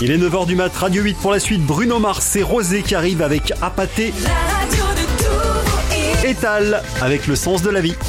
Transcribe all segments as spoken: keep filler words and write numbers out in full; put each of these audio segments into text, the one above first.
Il est neuf heures du mat, Radio huit pour la suite. Bruno Mars et Rosé qui arrivent avec Apathé. La radio de Tours. Étal avec Le sens de la vie.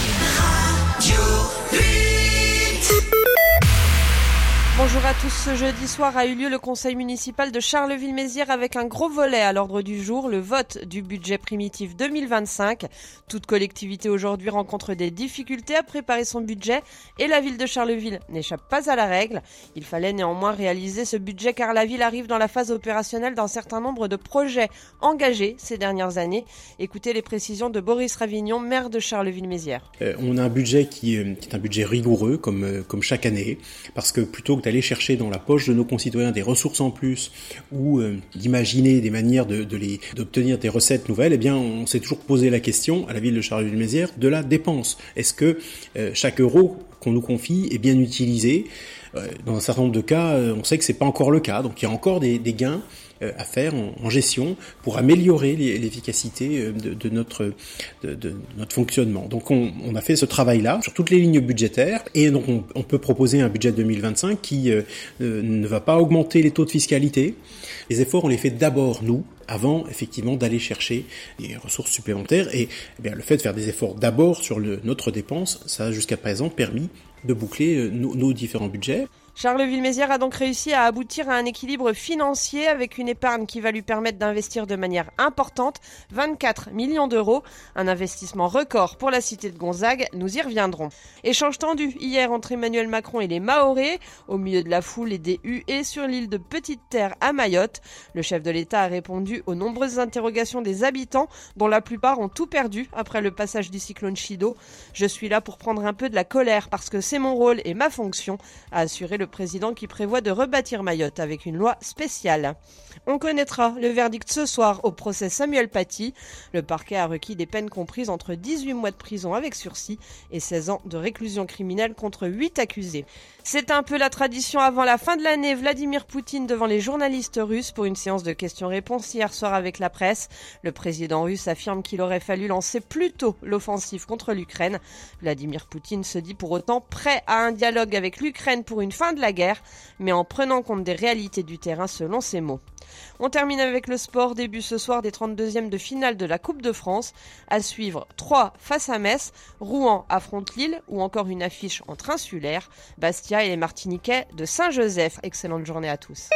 Bonjour à tous, ce jeudi soir a eu lieu le conseil municipal de Charleville-Mézières avec un gros volet à l'ordre du jour, le vote du budget primitif deux mille vingt-cinq. Toute collectivité aujourd'hui rencontre des difficultés à préparer son budget et la ville de Charleville n'échappe pas à la règle. Il fallait néanmoins réaliser ce budget car la ville arrive dans la phase opérationnelle d'un certain nombre de projets engagés ces dernières années. Écoutez les précisions de Boris Ravignon, maire de Charleville-Mézières. Euh, on a un budget qui, euh, qui est un budget rigoureux comme, euh, comme chaque année parce que plutôt que d'aller chercher dans la poche de nos concitoyens des ressources en plus ou euh, d'imaginer des manières de, de les, d'obtenir des recettes nouvelles, eh bien on s'est toujours posé la question à la ville de Charleville-Mézières de la dépense. Est-ce que euh, chaque euro qu'on nous confie est bien utilisé ? euh, Dans un certain nombre de cas, euh, on sait que c'est pas encore le cas, donc il y a encore des, des gains à faire en, en gestion pour améliorer l'efficacité de, de, notre, de, de notre fonctionnement. Donc on, on a fait ce travail-là sur toutes les lignes budgétaires et donc on, on peut proposer un budget deux mille vingt-cinq qui euh, ne va pas augmenter les taux de fiscalité. Les efforts, on les fait d'abord nous, avant effectivement d'aller chercher des ressources supplémentaires et eh bien, le fait de faire des efforts d'abord sur le, notre dépense, ça a jusqu'à présent permis de boucler nos, nos différents budgets. Charleville-Mézières a donc réussi à aboutir à un équilibre financier avec une épargne qui va lui permettre d'investir de manière importante, vingt-quatre millions d'euros, un investissement record pour la cité de Gonzague, nous y reviendrons. Échange tendu hier entre Emmanuel Macron et les Mahorais, au milieu de la foule et des huées sur l'île de Petite-Terre à Mayotte. Le chef de l'État a répondu aux nombreuses interrogations des habitants, dont la plupart ont tout perdu après le passage du cyclone Chido. Je suis là pour prendre un peu de la colère parce que c'est mon rôle et ma fonction, a assuré le président qui prévoit de rebâtir Mayotte avec une loi spéciale. On connaîtra le verdict ce soir au procès Samuel Paty. Le parquet a requis des peines comprises entre dix-huit mois de prison avec sursis et seize ans de réclusion criminelle contre huit accusés. C'est un peu la tradition avant la fin de l'année. Vladimir Poutine devant les journalistes russes pour une séance de questions-réponses hier soir avec la presse. Le président russe affirme qu'il aurait fallu lancer plus tôt l'offensive contre l'Ukraine. Vladimir Poutine se dit pour autant prêt à un dialogue avec l'Ukraine pour une fin de la guerre, mais en prenant compte des réalités du terrain selon ses mots. On termine avec le sport, début ce soir des trente-deuxièmes de finale de la Coupe de France. À suivre, Troyes face à Metz, Rouen affronte Lille ou encore une affiche entre insulaires, Bastia et les Martiniquais de Saint-Joseph. Excellente journée à tous.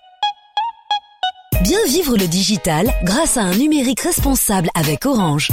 Bien vivre le digital grâce à un numérique responsable avec Orange.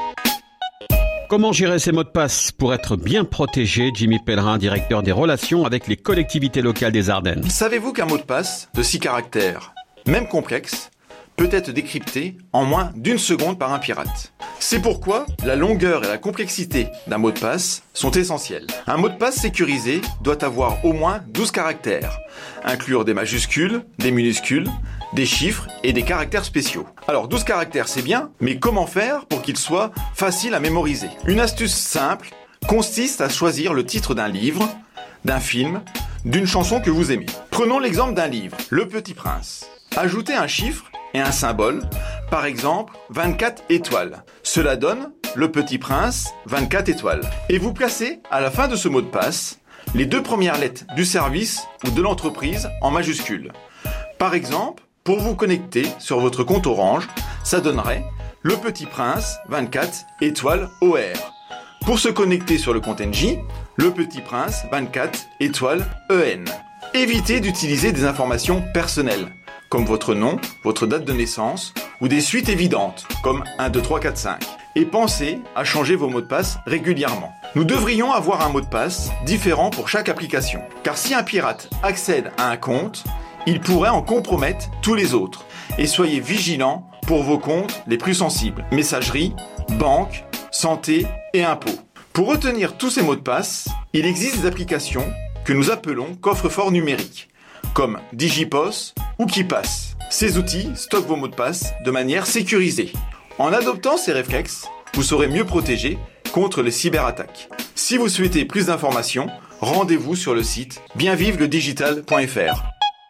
Comment gérer ses mots de passe pour être bien protégé? Jimmy Pellerin, directeur des relations avec les collectivités locales des Ardennes. Savez-vous qu'un mot de passe de six caractères, même complexe, peut être décrypté en moins d'une seconde par un pirate? C'est pourquoi la longueur et la complexité d'un mot de passe sont essentielles. Un mot de passe sécurisé doit avoir au moins douze caractères, inclure des majuscules, des minuscules, des chiffres et des caractères spéciaux. Alors douze caractères c'est bien, mais comment faire pour qu'ils soient faciles à mémoriser? Une astuce simple consiste à choisir le titre d'un livre, d'un film, d'une chanson que vous aimez. Prenons l'exemple d'un livre, Le Petit Prince. Ajoutez un chiffre et un symbole, par exemple vingt-quatre étoiles. Cela donne Le Petit Prince, vingt-quatre étoiles. Et vous placez à la fin de ce mot de passe les deux premières lettres du service ou de l'entreprise en majuscules. Par exemple, pour vous connecter sur votre compte Orange, ça donnerait Le Petit Prince, vingt-quatre étoiles O R. Pour se connecter sur le compte N J, Le Petit Prince, vingt-quatre étoiles E N. Évitez d'utiliser des informations personnelles, comme votre nom, votre date de naissance, ou des suites évidentes, comme un, deux, trois, quatre, cinq. Et pensez à changer vos mots de passe régulièrement. Nous devrions avoir un mot de passe différent pour chaque application, car si un pirate accède à un compte, il pourrait en compromettre tous les autres. Et soyez vigilants pour vos comptes les plus sensibles. Messagerie, banque, santé et impôts. Pour retenir tous ces mots de passe, il existe des applications que nous appelons coffre-fort numériques, comme DigiPos ou KeePass. Ces outils stockent vos mots de passe de manière sécurisée. En adoptant ces réflexes, vous serez mieux protégé contre les cyberattaques. Si vous souhaitez plus d'informations, rendez-vous sur le site bien vivre le digital point f r.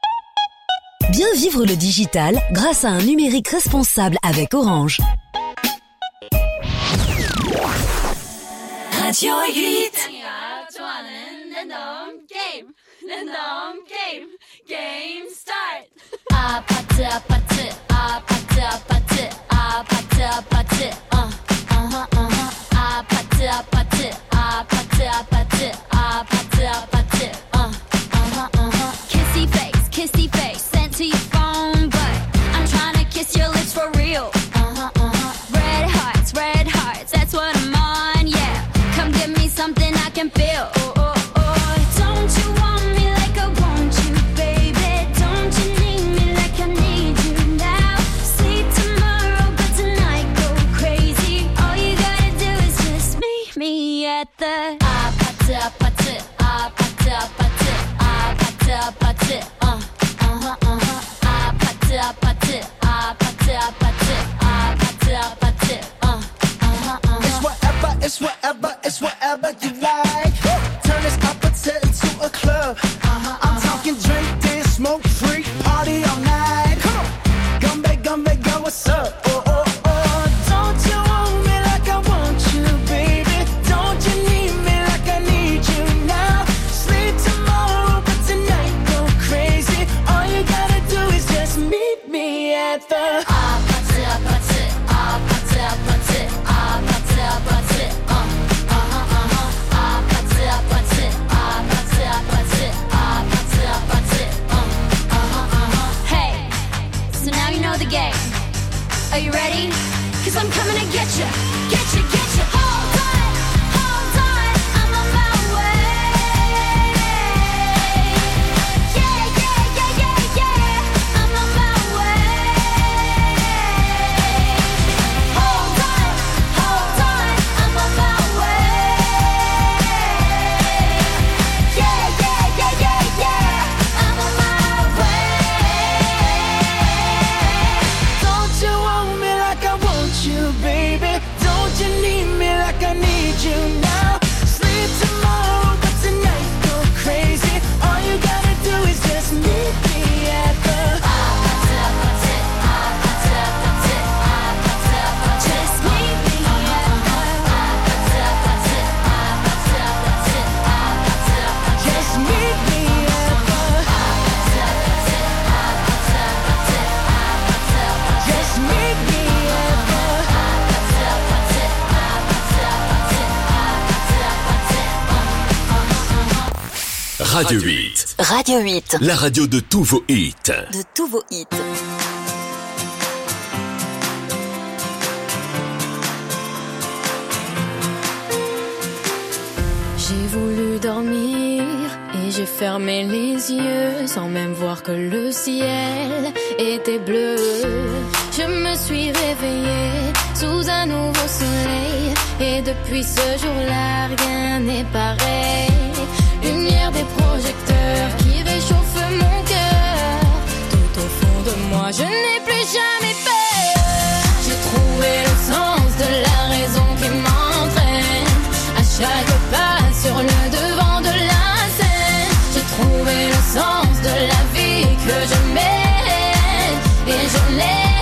Bien vivre le digital grâce à un numérique responsable avec Orange. Radio huit. l'énorme game, l'énorme game, game start. Ah, party, ah, party, ah, party, ah, party, ah, party, ah, party, uh, uh-huh, uh-huh. Ah, party, ah, party, ah, party, ah, party, ah, party, ah, party, uh, uh-huh, uh-huh. Kissy face, kissy face, sent to your phone, but I'm trying to kiss your lips for real. Uh-huh, uh-huh. Red hearts, red hearts, that's what I'm on, yeah. Come give me something I can feel. Oh, oh, oh. Don't you want me like I want you, baby? Don't you need me like I need you now? Sleep tomorrow, but tonight go crazy. All you gotta do is just meet me at the ah party, ah party, ah party, ah party, ah party, ah party, uh, uh-huh, uh-huh. Ah party, ah party, ah party, ah party, ah party, ah party, uh, uh-huh, uh-huh. It's whatever, it's whatever, it's whatever you like. Turn this appetite into a club. Uh-huh, I'm talking drink, dance, smoke, freak, party all night. Come on, Gumbe, Gumbe, go, what's up? Oh, oh, oh. Don't you want me like I want you, baby? Don't you need me like I need you now? Sleep tomorrow, but tonight go crazy. All you gotta do is just meet me at the ah party, ah party, ah party, ah party, ah party, ah party, uh, uh-huh, uh-huh. Ah party, ah party, ah party, ah party, ah party, ah party, uh, uh-huh, uh-huh. Hey, so now you know the game. Are you ready? 'Cause I'm coming to get you, get you, get you. Hold on, hold on, I'm on my way. Yeah, yeah, yeah, yeah, yeah, I'm on my way. Hold on, hold on, I'm on my way. Yeah, yeah, yeah, yeah, yeah, I'm on my way. Don't you want me like I want you, baby? Don't you need me like I need you now? Sleep tomorrow, but tonight go crazy. All you gotta do is just meet me at the Ah party, ah party, ah party, ah party, ah party, ah party. Just meet me at the ah party, ah party, ah party, ah party, ah party, ah party. just meet me at the Ah party, ah party, ah party, ah party, ah party, ah party. just meet me at the Ah party, ah party, ah party, ah party, ah party, ah party. Uh, uh-huh, uh-huh. Radio huit, Radio huit. la radio de tous vos hits. De tous vos hits. J'ai voulu dormir et j'ai fermé les yeux sans même voir que le ciel était bleu. Je me suis réveillée sous un nouveau soleil et depuis ce jour-là rien n'est pareil. Lumière des projecteurs qui réchauffent mon cœur. Tout au fond de moi je n'ai plus jamais peur. J'ai trouvé le sens de la raison qui m'entraîne à chaque pas sur le devant de la scène. J'ai trouvé le sens de la vie que je mène et je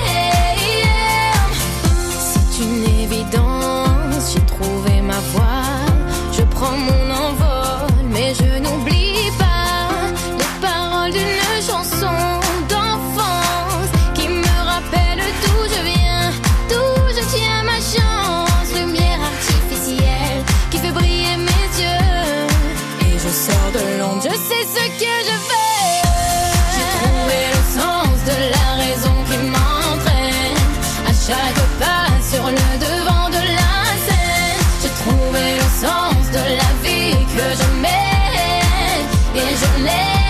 l'aime. C'est une évidence, j'ai trouvé ma voie. Je prends mon envol, mais je n'oublie pas les paroles d'une chanson d'enfance qui me rappelle d'où je viens, d'où je tiens ma chance. Lumière artificielle qui fait briller mes yeux et je sors de l'ombre, je sais ce que je veux. J'ai trouvé le sens de la raison qui m'entraîne à chaque pas sur le devant de la scène. J'ai trouvé le sens de la vie que je mène et je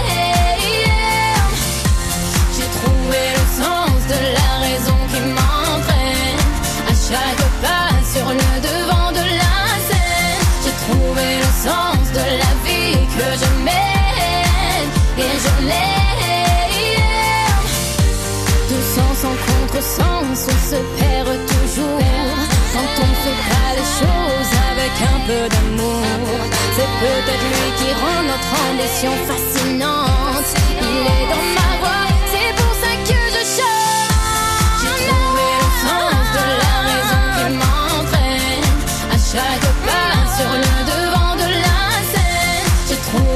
l'aime. J'ai trouvé le sens de la raison qui m'entraîne à chaque pas sur le devant de la scène. J'ai trouvé le sens de la vie que je mène et je l'aime. De sens en contresens, on se perd toujours quand on ne fait pas les choses avec un peu d'amour. C'est peut-être lui qui rend notre ambition fascinante. Il est dans ma voix, c'est pour ça que je chante. J'ai trouvé le sens de la raison qui m'entraîne à chaque pas sur le devant de la scène. J'ai trouvé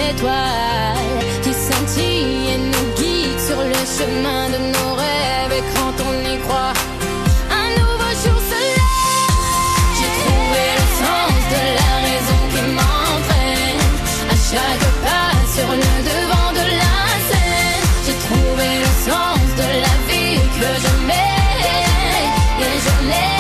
étoiles qui scintillent et nous guident sur le chemin de nos rêves. Et quand on y croit, un nouveau jour se lève. J'ai trouvé le sens de la raison qui m'entraîne à chaque pas sur le devant de la scène. J'ai trouvé le sens de la vie que je mène et je l'aime.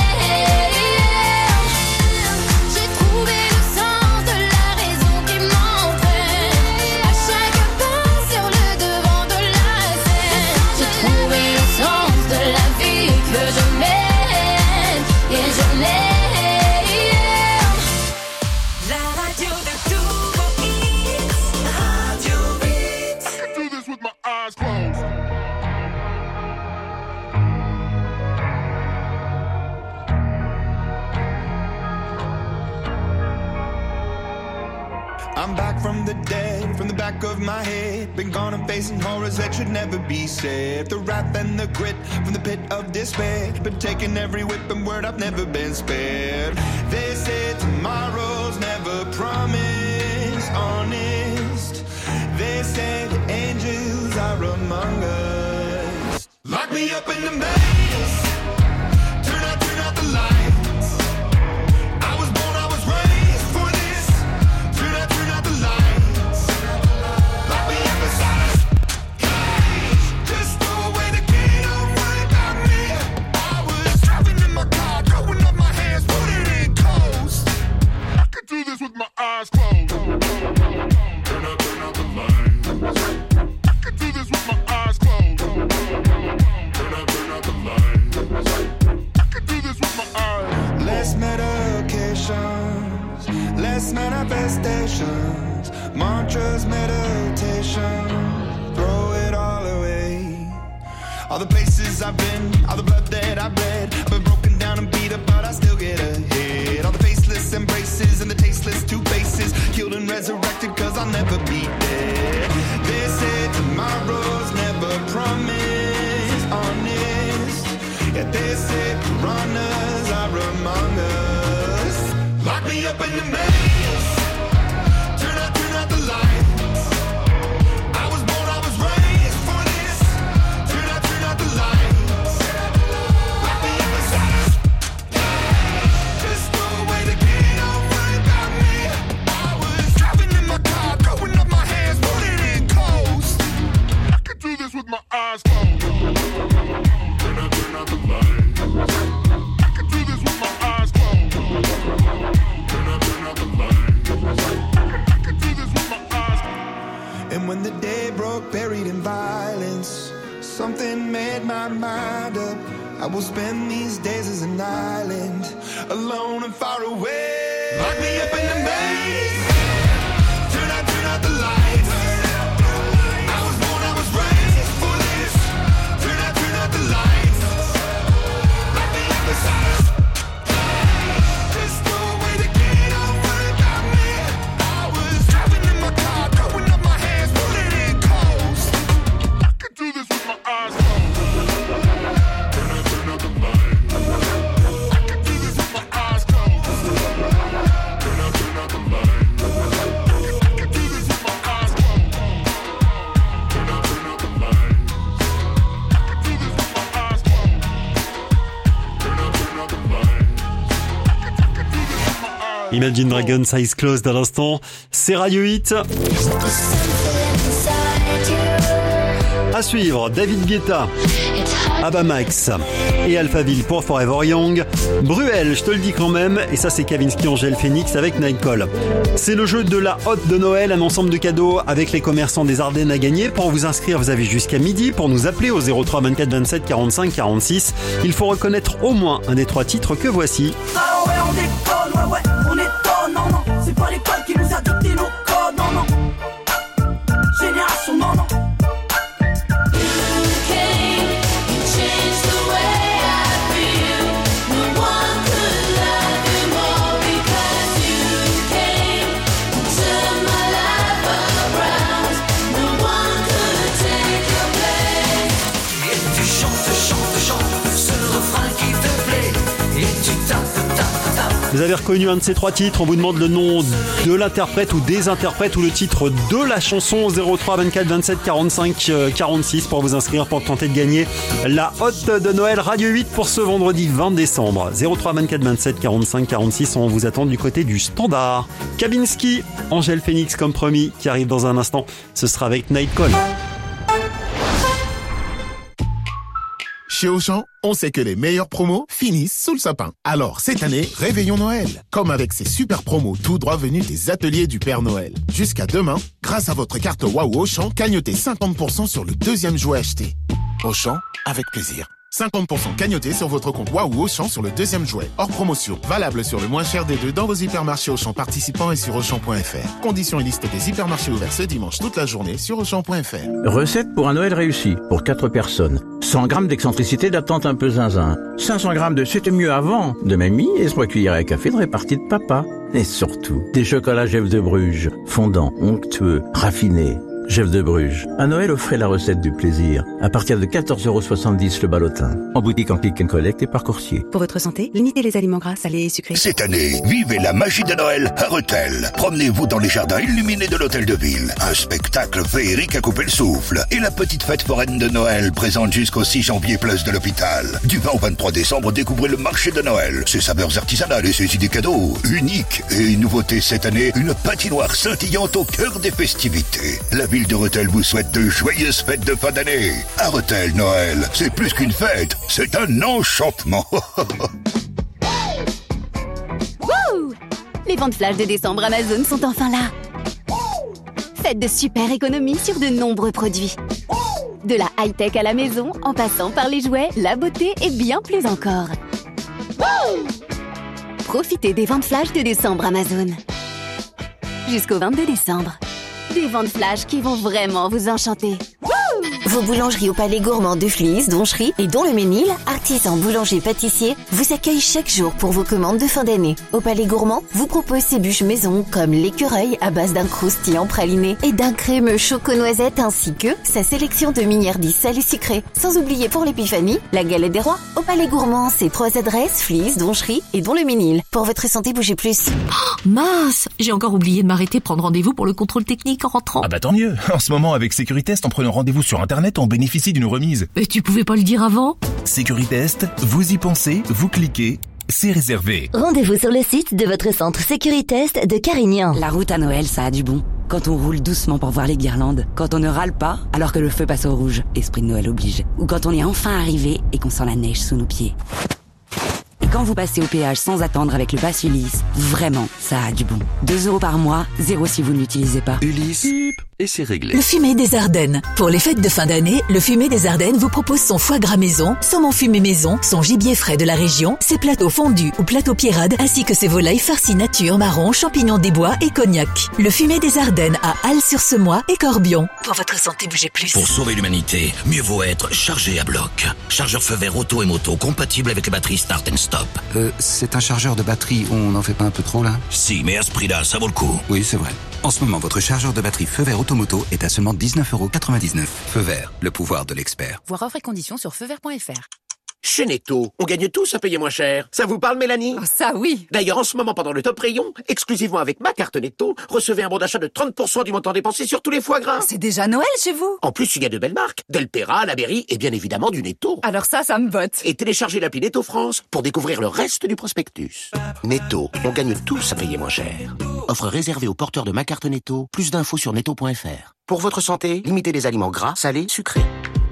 J'ai trouvé le sens de la raison qui m'entraîne à chaque pas sur le devant de la scène. J'ai trouvé le sens de la vie que je mène et je l'aime. La radio de tous vos hits, Radio Beat. I can do this with my eyes closed. I'm back from the dead, from the back of my head. Been gone and facing horrors that should never be said. The wrath and the grit from the pit of despair. Been taking every whip and word, I've never been spared. They say tomorrow's never promised, honest. They say the angels are among us. Lock me up in the maze. Turn out, turn out the lights. I was born, I was raised for this. Turn out, turn out the lights. Lock me up inside a cage. Just throw away the key, don't worry about me. I was driving in my car, throwing up my hands, putting in coast. I can do this with my eyes closed. Turn out, turn out the lights. I can do this with my eyes closed. Turn out, turn out the lights. I can do this with my eyes. Less medications, less manifestations, mantras, meditation, throw it all away. All the places I've been, all the blood that I've bled, I've been broken down and beat up, but I still get ahead. All the faceless embraces and the tasteless two faces, killed and resurrected cause I'll never be dead. They say tomorrow's never promised, honest. Yeah, they say piranhas are among us. Lock me up in the maze. Turn out, turn out the lights. I was born, I was raised for this. Turn out, turn out the lights. Lock me up inside a cage. Just throw away the key, don't worry about me. I was driving in my car, throwing up my hands, putting in coast. I can do this with my eyes closed. Turn out, turn out the lights. I can do this with my eyes closed. Turn out, turn out the lights. I can do this with my eyes closed. And when the day broke, buried in violence, something made my mind up. I will spend these days as an island, alone and far away. Lock me up in the maze. Turn out, turn out the lights. I was born, I was raised for this. Turn out, turn out the lights. Lock me up inside a cage. Just throw away the key, don't worry about me. I was driving in my car, throwing up my hands, putting in coast. I can do this with my eyes closed. Turn out, turn out the lights. I can do this with my eyes closed. Turn out, turn out the lights. I can do this with my eyes closed. Turn out, turn out the lights. I can do this with my eyes closed. Turn out, turn out the lights. I can, I can do this with my eyes. Imagine Dragons Eyes Closed à l'instant. C'est Radio Hit. À suivre, David Guetta, Abba Max et Alphaville pour Forever Young. Bruel, je te le dis quand même, et ça c'est Kavinsky, Angèle Phoenix avec Nightcall. C'est le jeu de la hotte de Noël, un ensemble de cadeaux avec les commerçants des Ardennes à gagner. Pour vous inscrire, vous avez jusqu'à midi pour nous appeler au zéro trois vingt-quatre vingt-sept quarante-cinq quarante-six. Il faut reconnaître au moins un des trois titres que voici. Ah ouais, on déconne, ouais, ouais, on étonne, non, non. C'est pas l'école qui nous a dicté nos codes, non, non. Génération, non, non. Chante, chante, chante, ce refrain qui te plaît. Et tu tapes, tapes, tapes Vous avez reconnu un de ces trois titres, on vous demande le nom de l'interprète ou des interprètes ou le titre de la chanson. Zéro trois vingt-quatre vingt-sept quarante-cinq quarante-six pour vous inscrire pour tenter de gagner la hotte de Noël Radio huit pour ce vendredi vingt décembre. Zéro trois vingt-quatre vingt-sept quarante-cinq quarante-six, on vous attend du côté du standard. Kavinsky, Angèle Phoenix comme promis, qui arrive dans un instant. Ce sera avec Nightcall. Chez Auchan, on sait que les meilleures promos finissent sous le sapin. Alors, cette année, réveillons Noël. Comme avec ces super promos tout droit venus des ateliers du Père Noël. Jusqu'à demain, grâce à votre carte Waouh Auchan, cagnotez cinquante pour cent sur le deuxième jouet acheté. Auchan, avec plaisir. cinquante pour cent cagnoté sur votre compte Waouh Auchan sur le deuxième jouet. Hors promotion. Valable sur le moins cher des deux dans vos hypermarchés Auchan participants et sur Auchan point F R. Conditions et liste des hypermarchés ouverts ce dimanche toute la journée sur Auchan point F R. Recette pour un Noël réussi, pour quatre personnes. cent grammes d'excentricité d'attente un peu zinzin. cinq cents grammes de c'était mieux avant de mamie et trois cuillères à café de répartie de papa. Et surtout, des chocolats Jeff de Bruges, fondants, onctueux, raffinés. Jeff de Bruges. À Noël, offrez la recette du plaisir. À partir de quatorze euros soixante-dix le ballotin. En boutique, en click and collect et par coursier. Pour votre santé, limitez les aliments gras, salés et sucrés. Cette année, vivez la magie de Noël à Rethel. Promenez-vous dans les jardins illuminés de l'hôtel de ville. Un spectacle féerique à couper le souffle. Et la petite fête foraine de Noël présente jusqu'au six janvier place de l'hôpital. Du vingt au vingt-trois décembre, découvrez le marché de Noël. Ses saveurs artisanales et ses idées cadeaux. Uniques. Et nouveauté cette année, une patinoire scintillante au cœur des festivités. La ville de Rethel vous souhaite de joyeuses fêtes de fin d'année. À Rethel, Noël, c'est plus qu'une fête, c'est un enchantement. Wouh! Les ventes flash de décembre Amazon sont enfin là. Faites de super économies sur de nombreux produits. De la high-tech à la maison, en passant par les jouets, la beauté et bien plus encore. Profitez des ventes flash de décembre Amazon. Jusqu'au vingt-deux décembre. Des ventes flash qui vont vraiment vous enchanter. Vos boulangeries au Palais Gourmand de Flies, Donchery et Don le Ménil, artisans boulangers pâtissiers, vous accueillent chaque jour pour vos commandes de fin d'année. Au Palais Gourmand, vous propose ses bûches maison comme l'écureuil à base d'un croustillant praliné et d'un crémeux choco-noisette ainsi que sa sélection de mignardises salées sucrées. Sans oublier pour l'épiphanie, la galette des rois. Au Palais Gourmand, c'est trois adresses, Flies, Donchery et Don le Ménil. Pour votre santé, bougez plus. Oh, mince, j'ai encore oublié de m'arrêter prendre rendez-vous pour le contrôle technique en rentrant. Ah bah tant mieux. En ce moment, avec Sécuritest, en prenant rendez-vous sur Internet, on bénéficie d'une remise. Mais tu pouvais pas le dire avant? Sécuritest, vous y pensez, vous cliquez, c'est réservé. Rendez-vous sur le site de votre centre Sécuritest de Carignan. La route à Noël, ça a du bon. Quand on roule doucement pour voir les guirlandes, quand on ne râle pas alors que le feu passe au rouge, esprit de Noël oblige, ou quand on est enfin arrivé et qu'on sent la neige sous nos pieds. Et quand vous passez au péage sans attendre avec le pass Ulysse, vraiment, ça a du bon. deux euros par mois, zéro si vous ne l'utilisez pas. Ulysse, et c'est réglé. Le Fumet des Ardennes. Pour les fêtes de fin d'année, le Fumet des Ardennes vous propose son foie gras maison, saumon fumé maison, son gibier frais de la région, ses plateaux fondus ou plateaux pierrades, ainsi que ses volailles farcies nature, marron, champignons des bois et cognac. Le Fumet des Ardennes à Halle-sur-Semois et Corbion. Pour votre santé, bougez plus. Pour sauver l'humanité, mieux vaut être chargé à bloc. Chargeur feu vert auto et moto compatible avec les batteries Start and Stop. Euh, c'est un chargeur de batterie, on n'en fait pas un peu trop là? Si, mais à ce prix-là, ça vaut le coup. Oui, c'est vrai. En ce moment, votre chargeur de batterie feu vert automoto est à seulement dix-neuf euros quatre-vingt-dix-neuf. Feu vert, le pouvoir de l'expert. Voir offre et conditions sur feu vert point F R. Chez Netto, on gagne tous à payer moins cher. Ça vous parle, Mélanie? Oh, ça oui. D'ailleurs, en ce moment, pendant le top rayon, exclusivement avec ma carte Netto, recevez un bon d'achat de trente pour cent du montant dépensé sur tous les foie gras. C'est déjà Noël chez vous. En plus, il y a de belles marques. Del Pera, La Berry et bien évidemment du Netto. Alors ça, ça me botte. Et téléchargez l'appli Netto France pour découvrir le reste du prospectus. Netto, on gagne tous à payer moins cher. Offre réservée aux porteurs de ma carte Netto. Plus d'infos sur netto point F R. Pour votre santé, limitez les aliments gras, salés, sucrés.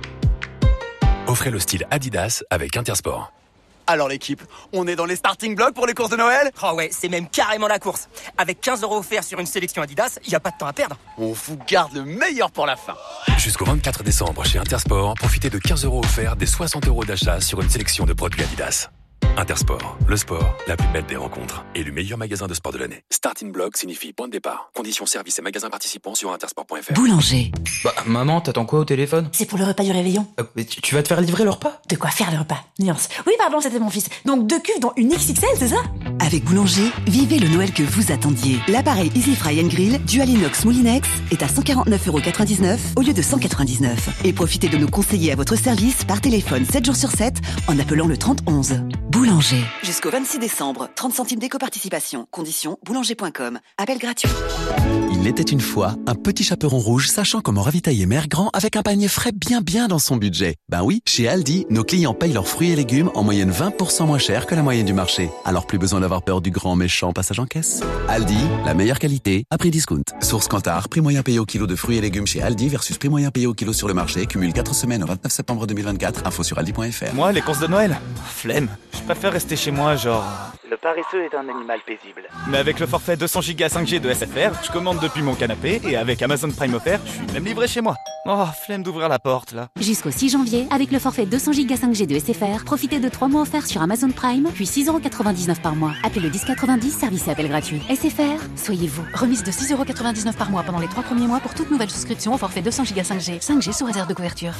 Offrez le style Adidas avec Intersport. Alors l'équipe, on est dans les starting blocks pour les courses de Noël? Oh ouais, c'est même carrément la course. Avec quinze euros offerts sur une sélection Adidas, y a pas de temps à perdre. On vous garde le meilleur pour la fin. Jusqu'au vingt-quatre décembre chez Intersport, profitez de quinze euros offerts des soixante euros d'achat sur une sélection de produits Adidas. Intersport, le sport, la plus belle des rencontres. Et le meilleur magasin de sport de l'année. Starting block signifie point de départ. Conditions services et magasins participants sur intersport point F R. Boulanger. Bah, maman, t'attends quoi au téléphone? C'est pour le repas du réveillon. Euh, mais tu, tu vas te faire livrer le repas? De quoi faire le repas? Nuance. Oui, pardon, c'était mon fils. Donc deux cuves dont une X X L, c'est ça? Avec Boulanger, vivez le Noël que vous attendiez. L'appareil Easy Fry and Grill Dual Inox Moulinex est à cent quarante-neuf euros quatre-vingt-dix-neuf au lieu de cent quatre-vingt-dix-neuf. Et profitez de nos conseillers à votre service par téléphone sept jours sur sept en appelant le trente onze. Boulanger. Jusqu'au vingt-six décembre, trente centimes d'éco-participation. Conditions boulanger point com. Appel gratuit. Il était une fois un petit chaperon rouge sachant comment ravitailler mère grand avec un panier frais bien bien dans son budget. Ben oui, chez Aldi, nos clients payent leurs fruits et légumes en moyenne vingt pour cent moins cher que la moyenne du marché. Alors plus besoin d'avoir peur du grand méchant passage en caisse. Aldi, la meilleure qualité à prix discount. Source Kantar, prix moyen payé au kilo de fruits et légumes chez Aldi versus prix moyen payé au kilo sur le marché. Cumule quatre semaines au vingt-neuf septembre deux mille vingt-quatre. Info sur aldi point fr. Moi, les courses de Noël, flemme. Je préfère rester chez moi, genre... Le paresseux est un animal paisible. Mais avec le forfait deux cents gigas cinq G de S F R, je commande depuis mon canapé et avec Amazon Prime offert, je suis même livré chez moi. Oh, flemme d'ouvrir la porte, là. Jusqu'au six janvier, avec le forfait deux cents gigas cinq G de S F R, profitez de trois mois offerts sur Amazon Prime, puis six euros quatre-vingt-dix-neuf par mois. Appelez le dix quatre-vingt-dix, service et appel gratuit. S F R, soyez vous. Remise de six euros quatre-vingt-dix-neuf par mois pendant les trois premiers mois pour toute nouvelle souscription au forfait deux cents gigas cinq G. cinq G sous réserve de couverture.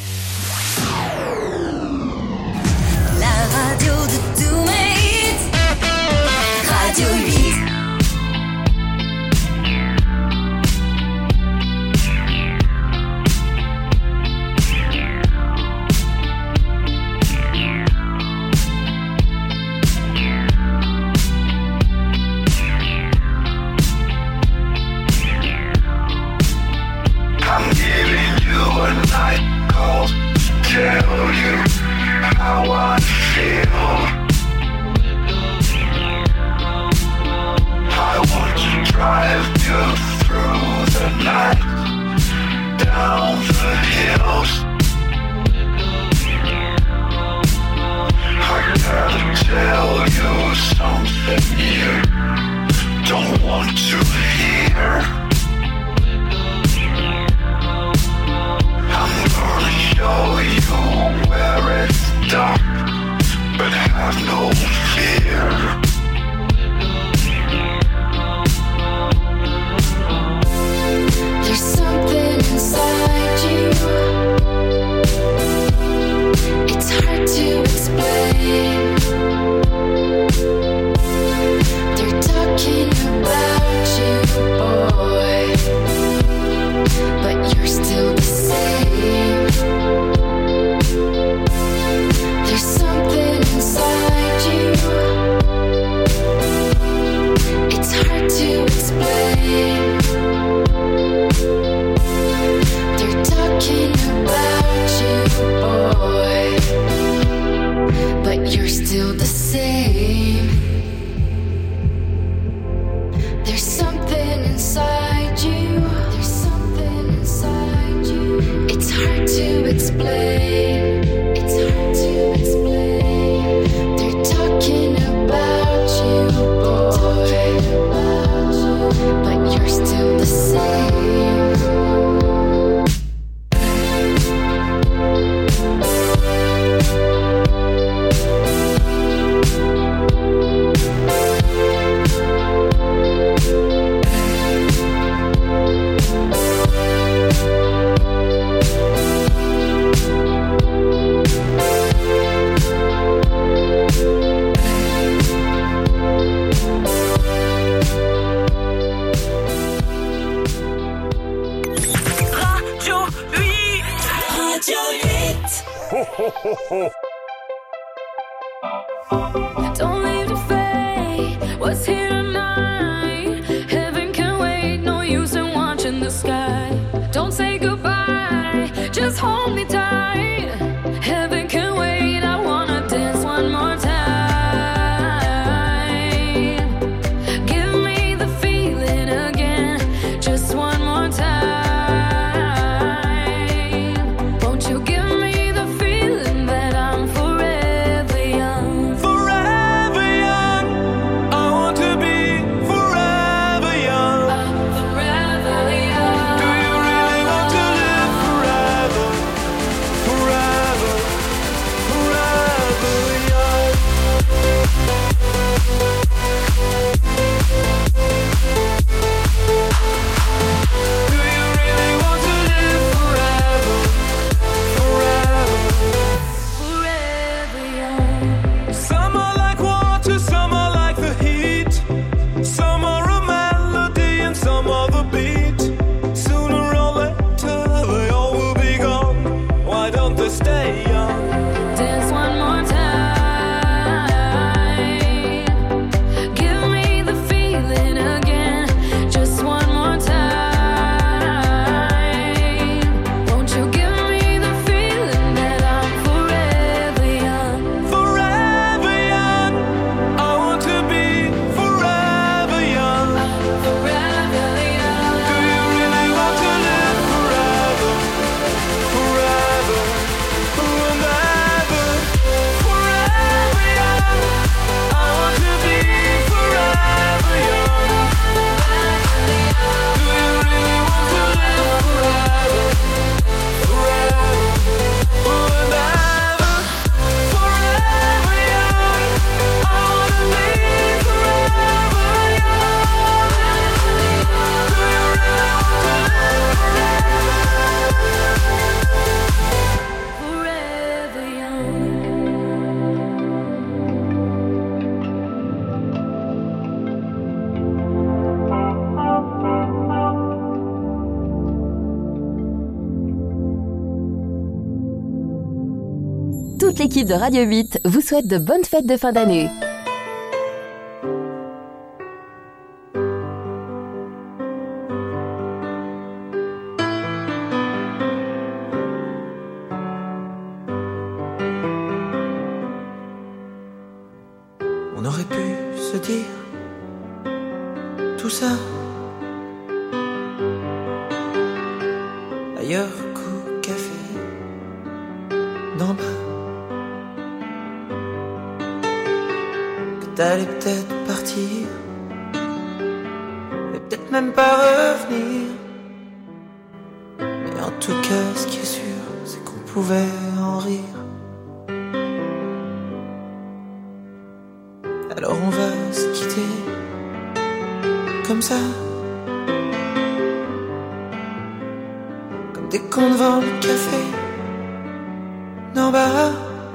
La radio de tous mes hits. Radio huit. I'm giving you a night call to tell you how I feel. I want to drive you through the night, down the hills. I gotta tell you something you don't want to hear. I'm gonna show you where it's dark, but have no fear. There's something inside you. It's hard to explain. They're talking about you, boy, but you're still the same. There's something inside you. It's hard to explain. They're talking about you, boy, but you're still the same. There's something inside you. There's something inside you. It's hard to explain. It's hard to explain. They're talking about you, boy, but you're still the same. Don't leave the fate. What's here tonight? Heaven can wait. No use in watching the sky. Don't say goodbye. Just hold me tight. Heaven can wait. I wanna dance one more time. Give me the feeling again. Just one more time. Won't you give me the feeling that I'm forever young? Forever young. I want to be forever young. I'm forever young. Do you toute l'équipe de Radio huit vous souhaite de bonnes fêtes de fin d'année. On aurait pu se dire tout ça ailleurs qu'au café d'en bas, que t'allais peut-être partir et peut-être même pas revenir, mais en tout cas ce qui est sûr c'est qu'on pouvait en rire. Alors on va se quitter comme ça, comme des cons devant le café d'en bas,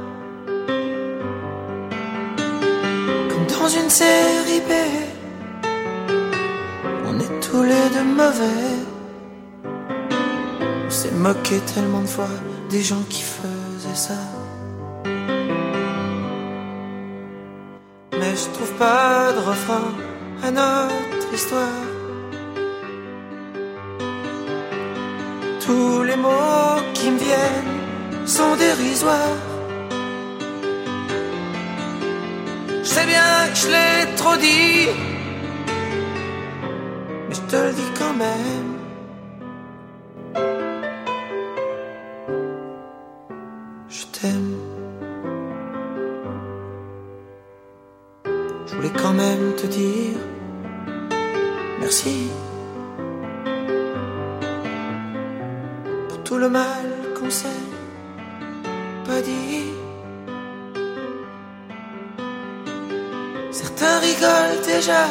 comme dans une série B. On est tous les deux mauvais. On s'est moqué tellement de fois des gens qui faisaient ça. Mais je trouve pas de refrain à notre histoire. Tous les mots qui me viennent sont dérisoires. Je sais bien que je l'ai trop dit, mais je te le dis quand même. Je t'aime. Je voulais quand même te dire merci pour tout le mal qu'on s'est pas dit. Certains rigolent déjà,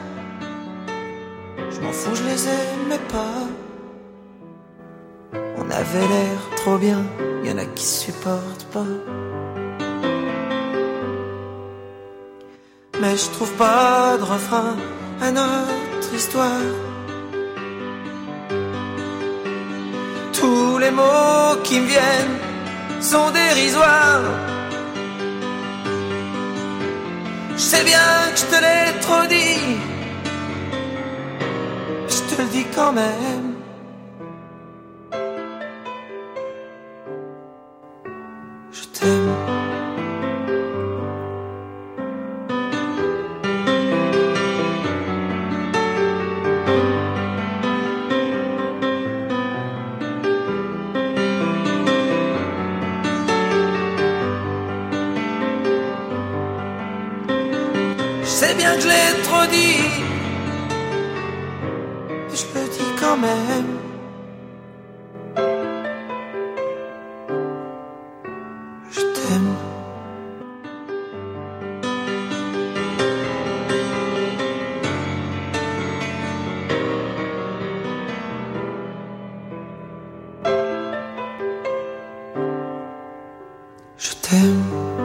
je m'en fous, je les aimais pas. On avait l'air trop bien, y en a qui supportent pas. Mais je trouve pas de refrain à notre histoire. Tous les mots qui me viennent sont dérisoires. Je sais bien que je te l'ai trop dit, je te le dis quand même. Je t'aime. Je sais bien que je l'ai trop dit, mais je le dis quand même. Je t'aime. Je t'aime.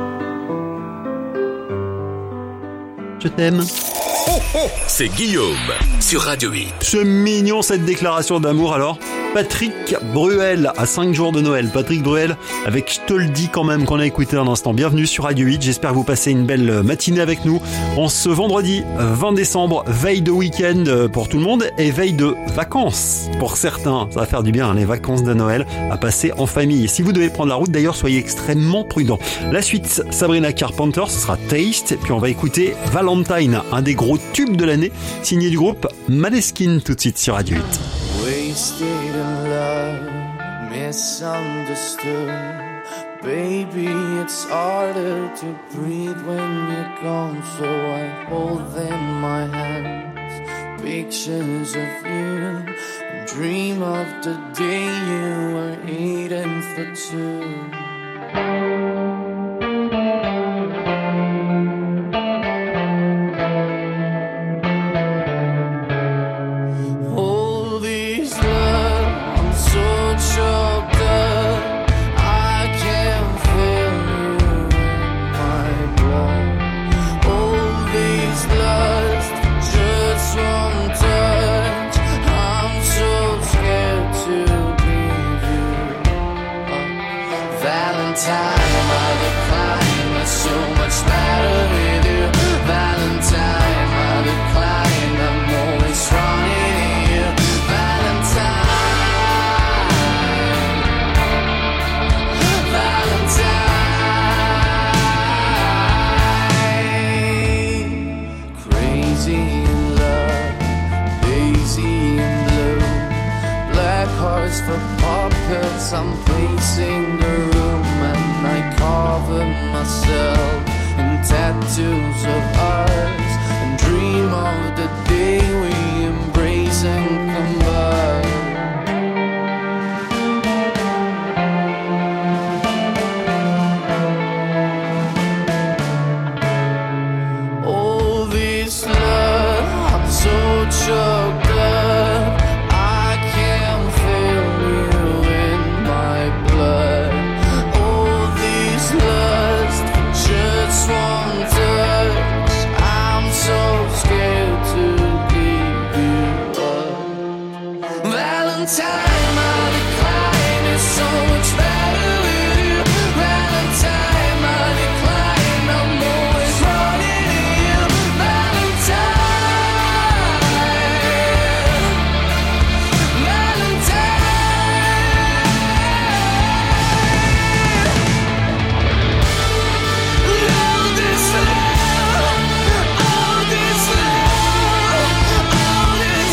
Je t'aime. C'est Guillaume sur Radio huit. C'est mignon cette déclaration d'amour alors. Patrick Bruel à cinq jours de Noël. Patrick Bruel avec Je te le dis quand même qu'on a écouté un instant. Bienvenue sur Radio huit. J'espère que vous passez une belle matinée avec nous en ce vendredi vingt décembre, veille de week-end pour tout le monde et veille de vacances pour certains. Ça va faire du bien, hein, les vacances de Noël à passer en famille. Et si vous devez prendre la route d'ailleurs, soyez extrêmement prudents. La suite, Sabrina Carpenter, ce sera Taste. Puis on va écouter Valentine, un des gros tubes de l'année, signé du groupe Maneskin tout de suite sur Radio huit. Wasted in love, misunderstood. Baby, it's harder to breathe when you're gone. So I hold in my hands pictures of you and dream of the day you were eating for two. That for puppets. I'm pacing the room and I cover myself in tattoos of ours and dream of the day we embrace and combine. All this love, I'm so choked up, I can feel you in my blood. All this lust for just one touch, I'm so scared to give you up. Valentine, my decline is so much better with you. Valentine, my decline, I'm always running to you. Valentine, Valentine. All this love, all this love, all this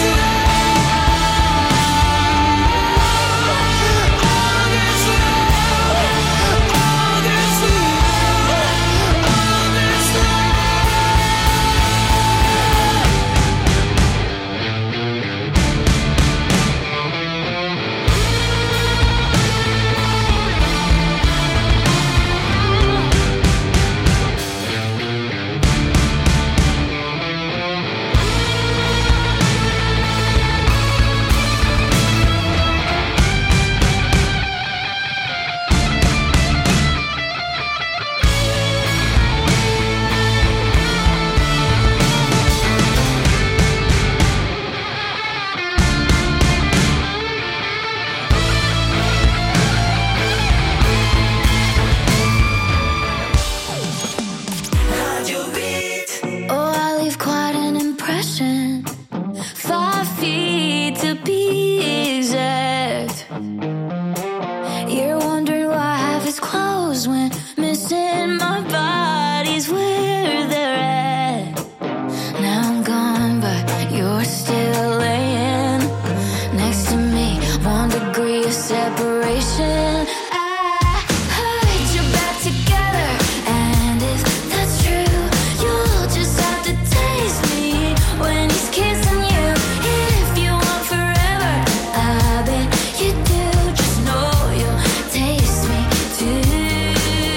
Oh, I leave quite an impression. Five feet to be exact. You're wondering why half is closed when missing my body's where they're at. Now I'm gone, but you're still laying next to me. One degree of separation. I heard you're back together, and if that's true, you'll just have to taste me when he's kissing you. If you want forever, I bet you do. Just know you'll taste me too.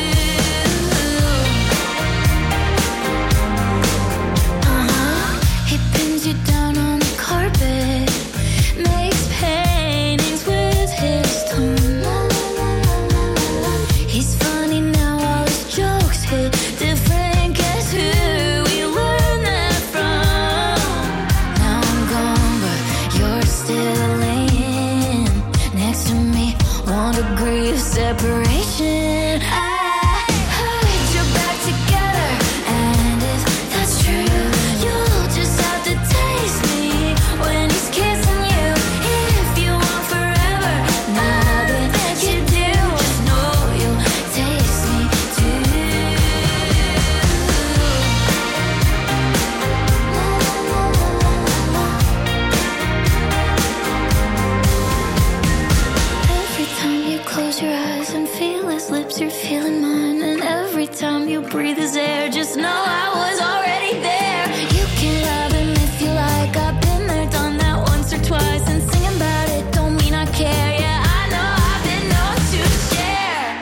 Uh-huh. He pins you down on the carpet, makes paintings with his tongue. He's funny now, all his jokes hit different. Guess who we learned that from? Now I'm gone, but you're still laying next to me. One degree of separation. I heard you're back together, and if that's true, you'll just have to taste me when he's kissing you. If you want forever, I bet you do. Just know you'll taste me too. Every time you close your eyes and feel his lips, you're feeling mine. And every time you breathe his air, just know I was already there. You can love him if you like. I've been there, done that once or twice. And singing about it don't mean I care. Yeah, I know I've been known to share.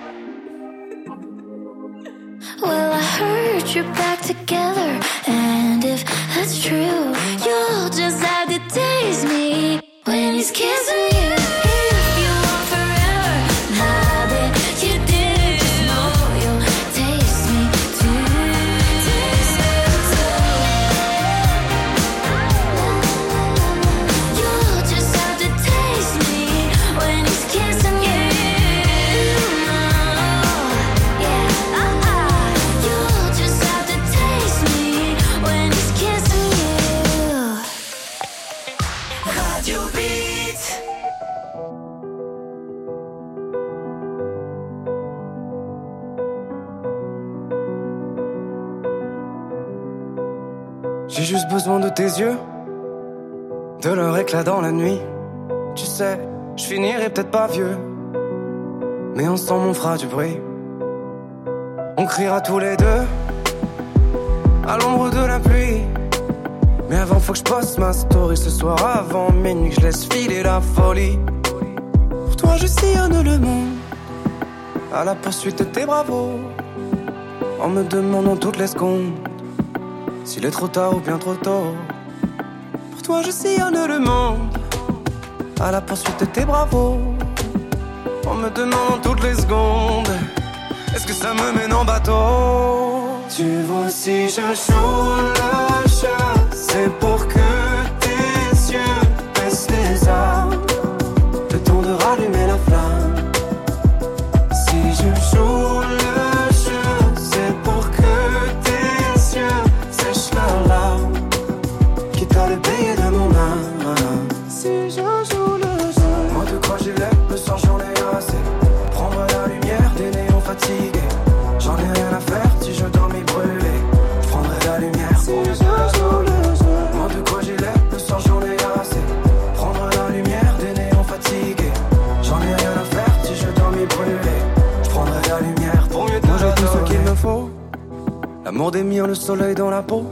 Well, I heard you're back together, and if that's true, you'll just have to taste me when he's kissing you. If you want forever, I bet you do. Just know you'll taste me too. Taste me too. You'll just have to taste me when he's kissing you. Yeah, uh-uh. You'll just have to taste me when he's kissing you. Radio Beat. J'ai juste besoin de tes yeux, de leur éclat dans la nuit. Tu sais, Je finirai peut-être pas vieux, mais ensemble on fera du bruit. On criera tous les deux à l'ombre de la pluie. Mais avant faut que je poste ma story ce soir avant minuit, que je laisse filer la folie. Pour toi je sillonne le monde à la poursuite de tes bravos, en me demandant toutes les secondes s'il est trop tard ou bien trop tôt. Pour toi je sillonne le monde à la poursuite de tes bravos, en me demandant toutes les secondes est-ce que ça me mène en bateau. Tu vois si je joue le chat, c'est pour que tes yeux baissent les armes, le temps de rallumer la flamme. Si je joue le jeu, c'est pour que tes yeux sèchent leurs larmes, quitte à le payer de mon âme. Si je joue le jeu, moi de quoi j'ai l'air, le soir j'en ai assez. Prendre la lumière des néons fatigués, j'en ai rien à faire si je dois m'y brûler. Je prendrai la lumière si je joue le jeu. Moi de quoi j'ai l'air, le soir j'en ai assez. Prendre la lumière des néons fatigués, j'en ai rien à faire si je dois m'y brûler. Je prendrai la lumière pour mieux te moi j'ai tout ce qu'il me faut, l'amour des miens, le soleil dans la peau.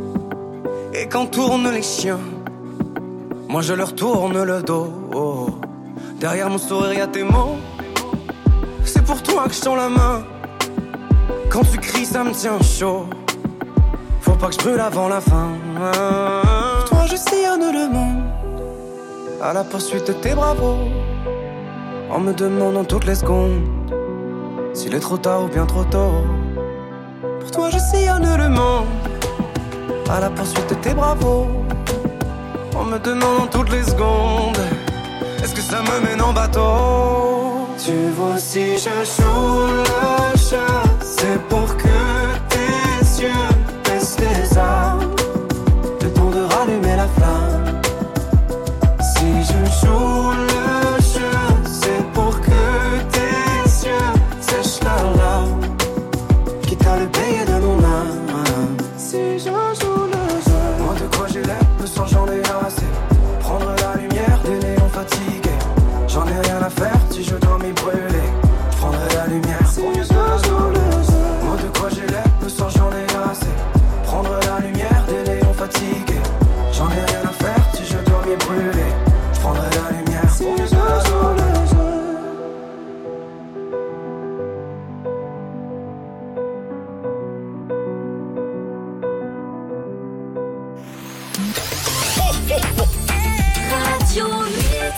Et quand tournent les chiens, moi je leur tourne le dos. Oh. Derrière mon sourire y'a tes mots, c'est pour toi que je tends la main. Quand tu cries ça me tient chaud, faut pas que je brûle avant la fin. Pour toi je sillonne le monde à la poursuite de tes bravos, en me demandant toutes les secondes s'il est trop tard ou bien trop tôt. Pour toi je sillonne le monde à la poursuite de tes bravos, en me demandant toutes les secondes est-ce que ça me mène en bateau. Tu vois si je joue le chat, c'est pour que tes yeux baissent les armes, le temps de rallumer la flamme. Si je joue le jeu, c'est pour que tes yeux sèchent leurs larmes, quitte à le payer de mon âme. Si je joue le jeu, moi de quoi j'ai l'air, le soir j'en ai assez. Prendre la lumière des néons fatigués, j'en ai rien à faire si je dois m'y brûler. Je prendrai la lumière si je joue le jeu. Moi de quoi j'ai l'air, le soir j'en ai assez. Prendre la lumière des néons fatigués, j'en ai rien à faire si je dois m'y brûler. Je prendrai la lumière si je joue le jeu. Radio huit.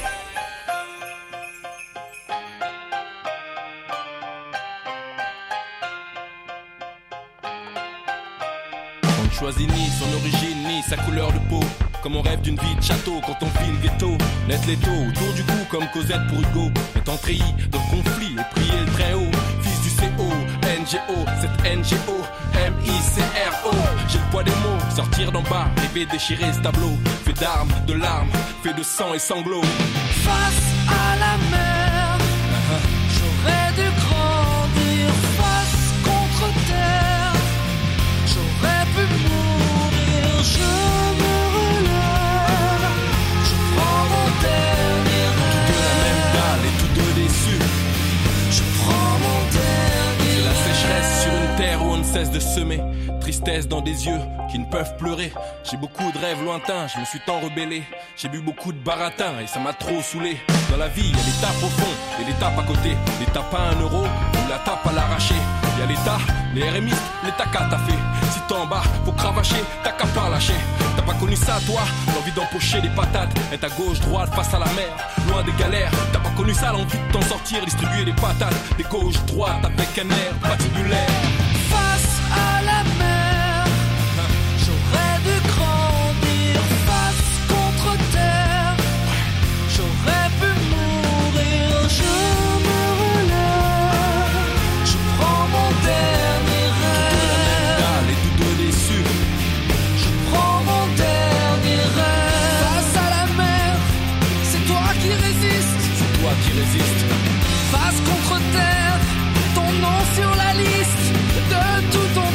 On ne choisit ni son origine ni sa couleur de peau, comme on rêve d'une vie de château quand on vit le ghetto. Net l'étau autour du cou comme Cosette pour Hugo, étant treillis dans le conflit et prier le très haut. Fils du C O, N G O, cette N G O, M I C R O. J'ai le poids des mots, sortir d'en bas, rêver déchirer ce tableau. Fait d'armes, de larmes, fait de sang et sanglots. Face à la mer, j'aurais dû grandir. Face contre terre, j'aurais pu mourir. Je me relève, je prends mon dernier rêve. De la même dalle et tous deux déçus. Je prends mon dernier C'est la rêve. sécheresse sur une terre où on ne cesse de semer. Tristesse dans des yeux qui ne peuvent pleurer. J'ai beaucoup de rêves lointains, je me suis tant rebellé. J'ai bu beaucoup de baratin et ça m'a trop saoulé. Dans la vie, il y a l'étape au fond et l'étape à côté. L'étape à un euro ou la tape à l'arraché. Il y a l'état, les R M I, l'état qu'à t'as fait. Si t'es en bas, faut cravacher, t'as qu'à pas lâcher. T'as pas connu ça toi, l'envie d'empocher des patates. Être à gauche, droite, face à la mer, loin des galères. T'as pas connu ça, l'envie de t'en sortir, distribuer des patates. Des gauches, droite, avec un air patibulaire. Face à la mer, j'aurais dû grandir. Face contre terre, j'aurais pu mourir. Je me relève, je prends mon dernier rêve. Et tous deux déçus. Je prends mon dernier rêve. Face à la mer, c'est toi qui résistes. C'est toi qui résistes. Face contre terre, ton nom sur la liste de tout ton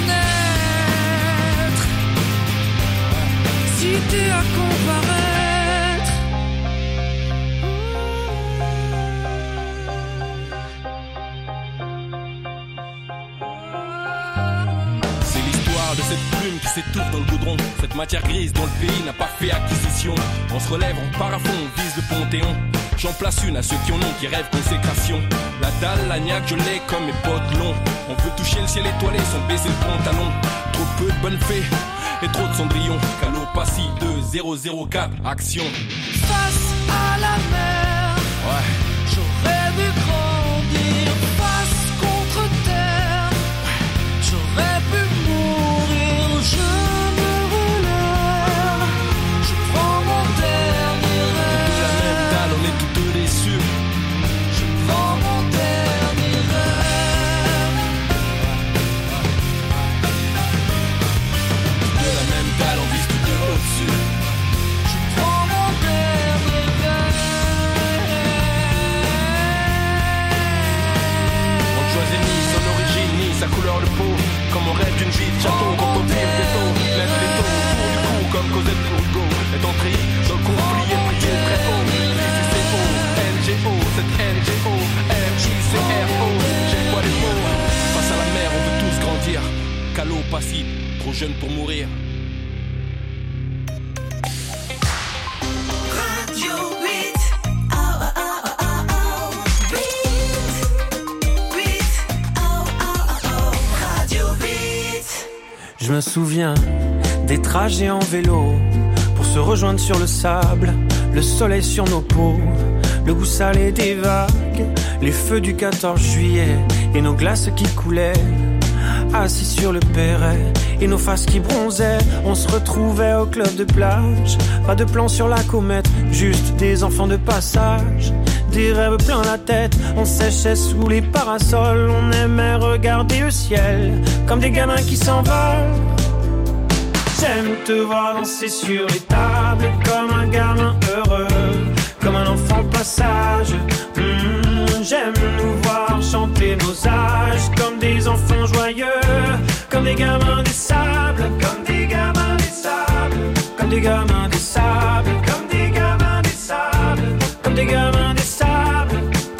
être. Si t'es à comparaître, plume qui s'étouffe dans le goudron. Cette matière grise dont le pays n'a pas fait acquisition. On se relève, on part à fond, on vise le Panthéon. J'en place une à ceux qui en ont, qui rêvent consécration. La dalle, la niaque, je l'ai comme mes potes longs. On veut toucher le ciel étoilé sans baisser le pantalon. Trop peu de bonnes fées et trop de cendrillon. Calopassi deux zéro zéro quatre, action. Face à la mer, ouais. J'aurais dû grandir. Face contre terre, ouais. J'aurais pu mourir. Je me relève, je prends mon dernier rêve. De la même dalle, on est tous deux déçus. Je prends mon dernier rêve. De la même dalle, on vise tous deux au-dessus. Je prends mon dernier rêve. On ne choisit ni son origine, ni sa couleur de peau. Comme on rêve d'une vie de château, quand on tire des taux. Lève les taux autour du cou, comme Cosette Courgo. Est entré dans le conflit et prié très haut. Ici c'est O, N G O, c'est N G O, M I C R O. J'ai quoi les mots. Face à la mer, on veut tous grandir. Calo, passif, trop jeune pour mourir. Radio huit. Oh, oh, oh, oh, oh. huit. huit. Oh, oh, oh, oh. Radio huit. Je me souviens des trajets en vélo pour se rejoindre sur le sable, le soleil sur nos peaux, le goût salé des vagues, les feux du quatorze juillet et nos glaces qui coulaient. Assis sur le perret et nos faces qui bronzaient, on se retrouvait au club de plage. Pas de plan sur la comète, juste des enfants de passage. Des rêves plein la tête, on séchait sous les parasols. On aimait regarder le ciel comme des gamins qui s'envolent. J'aime te voir danser sur les tables comme un gamin heureux, comme un enfant passage. Mmh, j'aime nous voir chanter nos âges comme des enfants joyeux, comme des gamins des sables, comme des gamins des sables, comme des gamins des sables, comme des gamins des sables, comme des gamins des sables.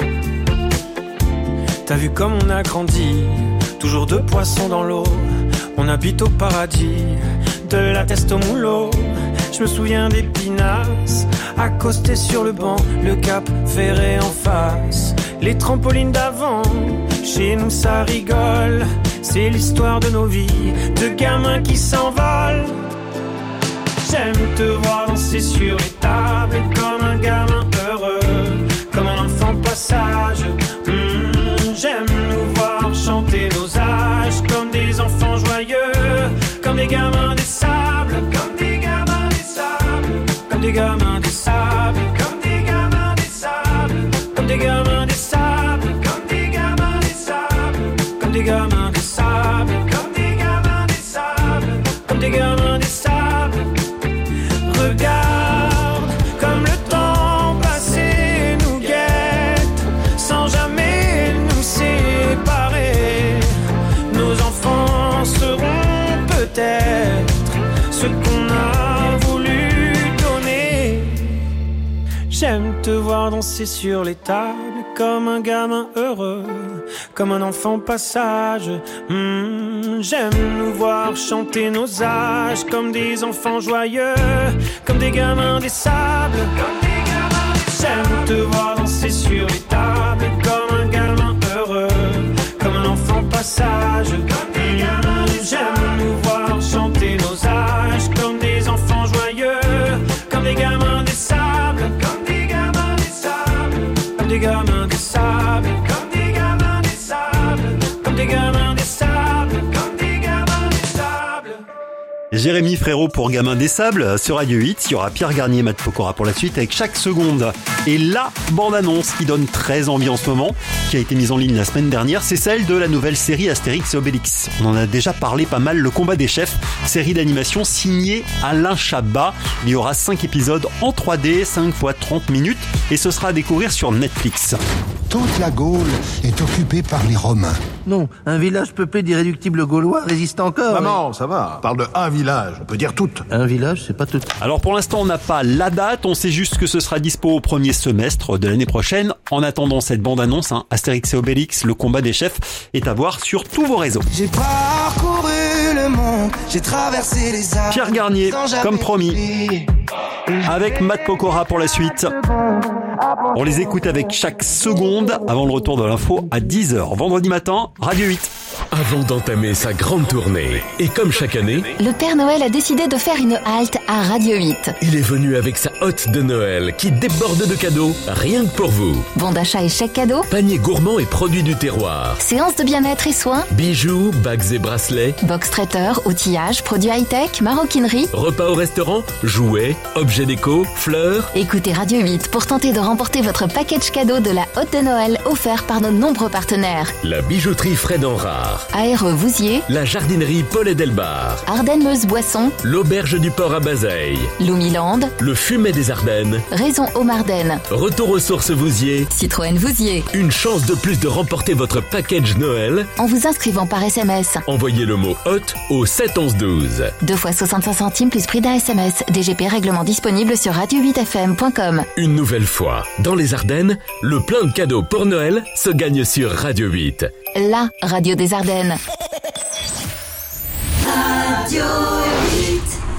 T'as vu comme on a grandi, toujours deux poissons dans l'eau. On habite au paradis, de la teste au moulot. Je me souviens des pinasses, accostés sur le banc, le cap ferré en face, les trampolines d'avant. Chez nous ça rigole, c'est l'histoire de nos vies, de gamins qui s'envolent. J'aime te voir danser sur les tables comme un gamin heureux, comme un enfant passage. Mmh, j'aime nous voir chanter nos âges comme des enfants joyeux, comme des gamins des sables, comme des gamins des sables, comme des gamins des sables, comme des gamins des sables, comme des gamins des sables, comme des gamins des sables, comme des gamins des sables, comme des gamins des sables, comme des gamins des sables. Regarde comme le temps passé nous guette, sans jamais nous séparer. Nos enfants seront peut-être ce qu'on a voulu donner. J'aime te voir danser sur les tables comme un gamin heureux, comme un enfant passage. Mmh, j'aime nous voir chanter nos âges comme des enfants joyeux, comme des gamins des sables, comme des gamins des sables. J'aime te voir danser sur les tables comme un gamin heureux, comme un enfant passage. Comme des gamins des sables. J'aime nous voir chanter nos âges comme des enfants joyeux, comme des gamins des sables, comme des gamins des sables, comme des gamins des sables, comme des gamins des sables, comme des gamins des sables, comme des gamins des sables. Jérémy Frérot pour Gamin des Sables sur Radio huit. Il y aura Pierre Garnier et Matt Pokora pour la suite avec Chaque Seconde. Et la bande-annonce qui donne très envie en ce moment, qui a été mise en ligne la semaine dernière, c'est celle de la nouvelle série Astérix et Obélix. On en a déjà parlé pas mal, Le Combat des Chefs, série d'animation signée Alain Chabat. Il y aura cinq épisodes en trois D, cinq fois trente minutes, et ce sera à découvrir sur Netflix. Toute la Gaule est occupée par les Romains. Non, un village peuplé d'irréductibles Gaulois résiste encore. Ah non, ça va. On parle de un village, on peut dire toutes. Un village, c'est pas tout. Alors pour l'instant, on n'a pas la date, on sait juste que ce sera dispo au premier semestre de l'année prochaine. En attendant cette bande-annonce, hein, Astérix et Obélix, Le Combat des Chefs, est à voir sur tous vos réseaux. J'ai parcouru le le monde, j'ai traversé les âges. Pierre Garnier, comme promis, avec Matt Pokora pour la suite. On les écoute avec chaque seconde avant le retour de l'info à dix heures. Vendredi matin, Radio huit. Avant d'entamer sa grande tournée, et comme chaque année, Le Père Noël a décidé de faire une halte à Radio huit. il est venu avec sa hotte de Noël qui déborde de cadeaux, rien que pour vous. Bon d'achat et chèque cadeau, Panier gourmand et produits du terroir. séance de bien-être et soins, Bijoux, bagues et bracelets, box traiteur, outillage, produits high-tech, maroquinerie. repas au restaurant, jouets, objets déco, fleurs. Écoutez Radio huit pour tenter de remporter votre package cadeau de la hotte de Noël offert par nos nombreux partenaires. La bijouterie Fred Enrard, A R E Vouziers, la jardinerie Paul et Delbar, Ardennes Meuse Boisson, l'auberge du port à Bazeille, Lumiland, le fumet des Ardennes, Raison Homarden, Retour aux sources Vouziers, Citroën Vouziers. une chance de plus de remporter votre package Noël. En vous inscrivant par S M S. Envoyez le mot hôte au sept onze douze. deux fois soixante-cinq centimes plus prix d'un S M S. D G P règlement disponible sur radio huit f m point com. Une nouvelle fois, dans les Ardennes, le plein de cadeaux pour Noël se gagne sur Radio huit. La radio des Ardennes. Radio huit.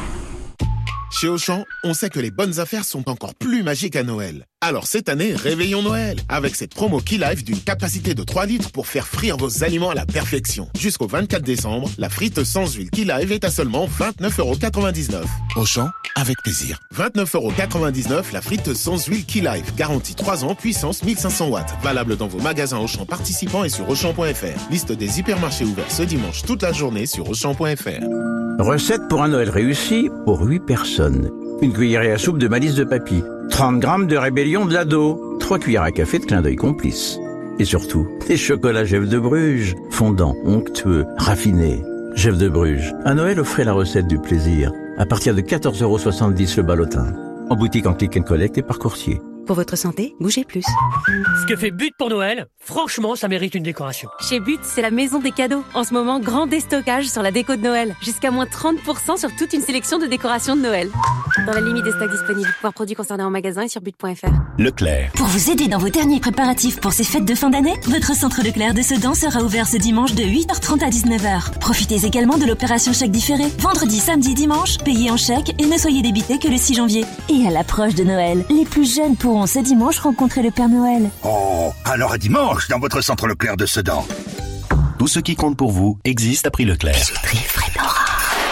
Chez Auchan, on sait que les bonnes affaires sont encore plus magiques à Noël. Alors cette année, réveillons Noël avec cette promo Key Life d'une capacité de trois litres pour faire frire vos aliments à la perfection. Jusqu'au vingt-quatre décembre, la frite sans huile Key Life est à seulement vingt-neuf euros quatre-vingt-dix-neuf. Auchan, avec plaisir. vingt-neuf euros quatre-vingt-dix-neuf la frite sans huile Key Life. Garantie trois ans, puissance mille cinq cents watts. Valable dans vos magasins Auchan participants et sur Auchan point f r. Liste des hypermarchés ouverts ce dimanche toute la journée sur Auchan point f r. Recette pour un Noël réussi pour huit personnes. Une cuillerée à soupe de malice de papy. trente grammes de rébellion de l'ado. trois cuillères à café de clin d'œil complice. Et surtout, des chocolats Jeff de Bruges. Fondants, onctueux, raffinés. Jeff de Bruges. À Noël, offrez la recette du plaisir. À partir de quatorze euros soixante-dix le ballotin. En boutique en click and collect et par coursier. Pour votre santé, bougez plus. Ce que fait But pour Noël, franchement, ça mérite une décoration. Chez But, c'est la maison des cadeaux. En ce moment, grand déstockage sur la déco de Noël. Jusqu'à moins trente pour cent sur toute une sélection de décorations de Noël. Dans la limite des stocks disponibles. Voir produits concernés en magasin et sur but point f r. Leclerc. Pour vous aider dans vos derniers préparatifs pour ces fêtes de fin d'année, votre centre Leclerc de Sedan sera ouvert ce dimanche de huit heures trente à dix-neuf heures. Profitez également de l'opération chèque différé. Vendredi, samedi, dimanche, payez en chèque et ne soyez débité que le six janvier. Et à l'approche de Noël, les plus jeunes pourront ce dimanche rencontrer le Père Noël. Oh, alors à dimanche dans votre centre Leclerc de Sedan. Tout ce qui compte pour vous existe à prix Leclerc. Bijouterie Fred Enrard.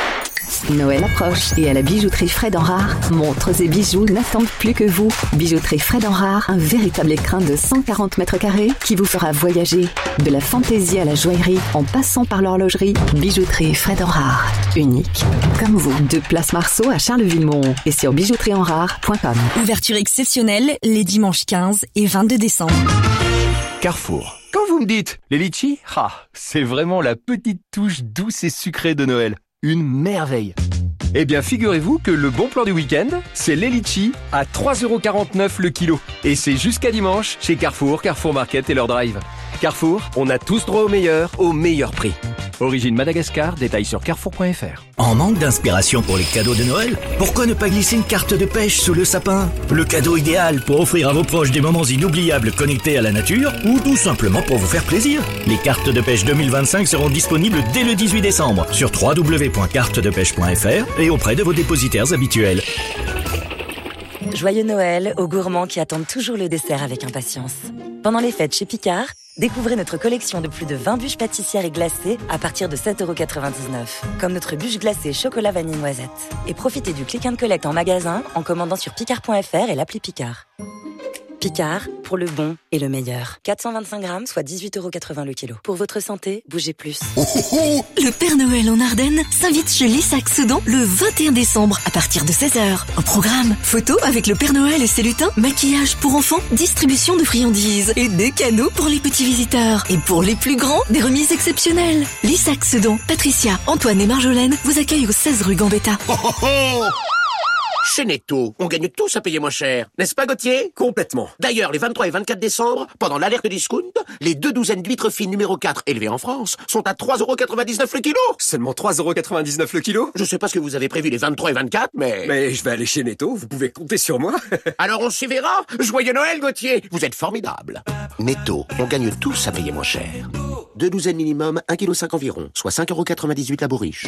Noël approche et à la bijouterie Fred Enrard, montres et bijoux n'attendent plus que vous. Bijouterie Fred Enrard, un véritable écrin de cent quarante mètres carrés qui vous fera voyager. De la fantaisie à la joaillerie, en passant par l'horlogerie. Bijouterie Fred Enrard, unique comme vous. De Place Marceau à Charleville-Mont et sur bijouterie enrard point com. Ouverture exceptionnelle les dimanches quinze et vingt-deux décembre. Carrefour. Quand vous me dites les litchis, ah, c'est vraiment la petite touche douce et sucrée de Noël. Une merveille. Eh bien, figurez-vous que le bon plan du week-end, c'est les litchis à trois euros quarante-neuf le kilo. Et c'est jusqu'à dimanche chez Carrefour, Carrefour Market et leur drive. Carrefour, on a tous droit au meilleur, au meilleur prix. Origine Madagascar, détail sur carrefour point f r. En manque d'inspiration pour les cadeaux de Noël, pourquoi ne pas glisser une carte de pêche sous le sapin? Le cadeau idéal pour offrir à vos proches des moments inoubliables connectés à la nature ou tout simplement pour vous faire plaisir. Les cartes de pêche deux mille vingt-cinq seront disponibles dès le dix-huit décembre sur w w w point carte de pêche point f r et auprès de vos dépositaires habituels. Joyeux Noël aux gourmands qui attendent toujours le dessert avec impatience. Pendant les fêtes chez Picard, découvrez notre collection de plus de vingt bûches pâtissières et glacées à partir de sept euros quatre-vingt-dix-neuf, comme notre bûche glacée chocolat vanille noisette. Et profitez du click and collect en magasin en commandant sur picard point f r et l'appli Picard. Picard, pour le bon et le meilleur. quatre cent vingt-cinq grammes, soit dix-huit euros quatre-vingts le kilo. Pour votre santé, bougez plus. Oh, oh, oh. Le Père Noël en Ardennes s'invite chez Lissac Sedan le vingt et un décembre à partir de seize heures. Au programme, photos avec le Père Noël et ses lutins, maquillage pour enfants, distribution de friandises et des cadeaux pour les petits visiteurs. Et pour les plus grands, des remises exceptionnelles. Lissac Sedan, Patricia, Antoine et Marjolaine vous accueillent au seize rue Gambetta. Oh, oh, oh. Chez Netto, on gagne tous à payer moins cher. N'est-ce pas, Gauthier? Complètement. D'ailleurs, les vingt-trois et vingt-quatre décembre, pendant l'alerte discount, les deux douzaines d'huîtres fines numéro quatre élevées en France sont à trois euros quatre-vingt-dix-neuf le kilo. Seulement trois euros quatre-vingt-dix-neuf le kilo? Je sais pas ce que vous avez prévu les vingt-trois et vingt-quatre, mais... Mais je vais aller chez Netto, vous pouvez compter sur moi. Alors on s'y verra. Joyeux Noël, Gauthier. Vous êtes formidable. Netto, on gagne tous à payer moins cher. Deux douzaines minimum, un virgule cinq kilos environ, soit cinq euros quatre-vingt-dix-huit la bourriche.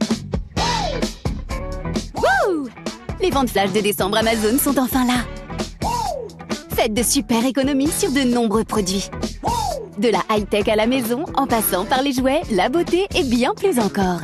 Wouh! Les ventes flash de décembre Amazon sont enfin là. Faites de super économies sur de nombreux produits. De la high-tech à la maison, en passant par les jouets, la beauté et bien plus encore.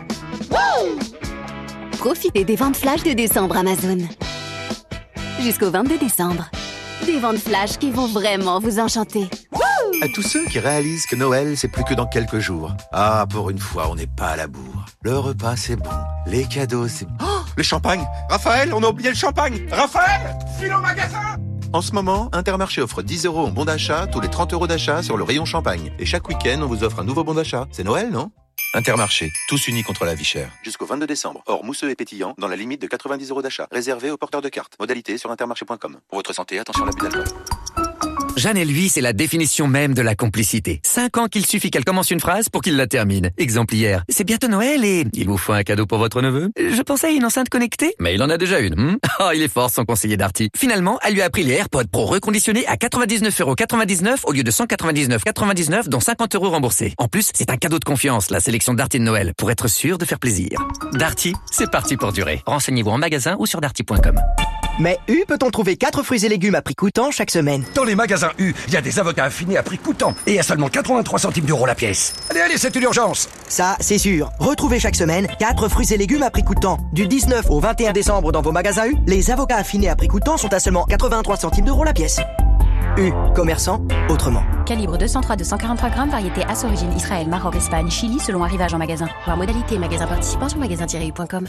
Profitez des ventes flash de décembre Amazon. Jusqu'au vingt-deux décembre. Des ventes flash qui vont vraiment vous enchanter. À tous ceux qui réalisent que Noël, c'est plus que dans quelques jours. Ah, pour une fois, on n'est pas à la bourre. Le repas, c'est bon. Les cadeaux, c'est... Oh, le champagne! Raphaël, on a oublié le champagne! Raphaël! File au magasin! En ce moment, Intermarché offre dix euros en bon d'achat tous les trente euros d'achat sur le rayon champagne. Et chaque week-end, on vous offre un nouveau bon d'achat. C'est Noël, non? Intermarché, tous unis contre la vie chère. Jusqu'au vingt-deux décembre, hors mousseux et pétillant, dans la limite de quatre-vingt-dix euros d'achat. Réservé aux porteurs de cartes. Modalité sur intermarché point com. Pour votre santé, attention à l'abus d'alcool. Jeanne et lui, c'est la définition même de la complicité. Cinq ans qu'il suffit qu'elle commence une phrase pour qu'il la termine. Exemple hier. C'est bientôt Noël et il vous faut un cadeau pour votre neveu? Je pensais à une enceinte connectée, mais il en a déjà une. Hmm oh, il est fort, son conseiller Darty. Finalement, elle lui a pris les AirPods Pro reconditionnés à quatre-vingt-dix-neuf euros quatre-vingt-dix-neuf au lieu de cent quatre-vingt-dix-neuf euros quatre-vingt-dix-neuf, dont cinquante euros remboursés. En plus, c'est un cadeau de confiance, la sélection Darty de Noël, pour être sûr de faire plaisir. Darty, c'est parti pour durer. Renseignez-vous en magasin ou sur darty point com. Mais U peut-on trouver quatre fruits et légumes à prix coûtant chaque semaine? Dans les magasins U, il y a des avocats affinés à prix coûtant et à seulement quatre-vingt-trois centimes d'euros la pièce. Allez, allez, c'est une urgence. Ça, c'est sûr. Retrouvez chaque semaine quatre fruits et légumes à prix coûtant. Du dix-neuf au vingt et un décembre dans vos magasins U, les avocats affinés à prix coûtant sont à seulement quatre-vingt-trois centimes d'euros la pièce. U, commerçant autrement. Calibre deux cent trois à deux cent quarante-trois grammes, variété As origine Israël, Maroc, Espagne, Chili, selon arrivage en magasin. Voir modalité magasin participant sur magasin tiret u point com.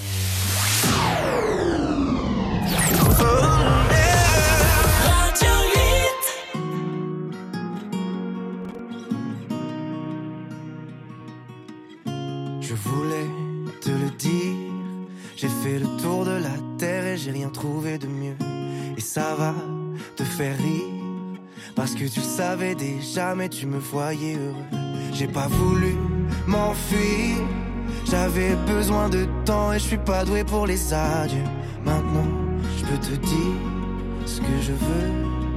Je voulais te le dire, j'ai fait le tour de la terre et j'ai rien trouvé de mieux. Et ça va te faire rire, parce que tu le savais déjà mais tu me voyais heureux. J'ai pas voulu m'enfuir, j'avais besoin de temps et je suis pas doué pour les adieux. Maintenant je peux te dire ce que je veux.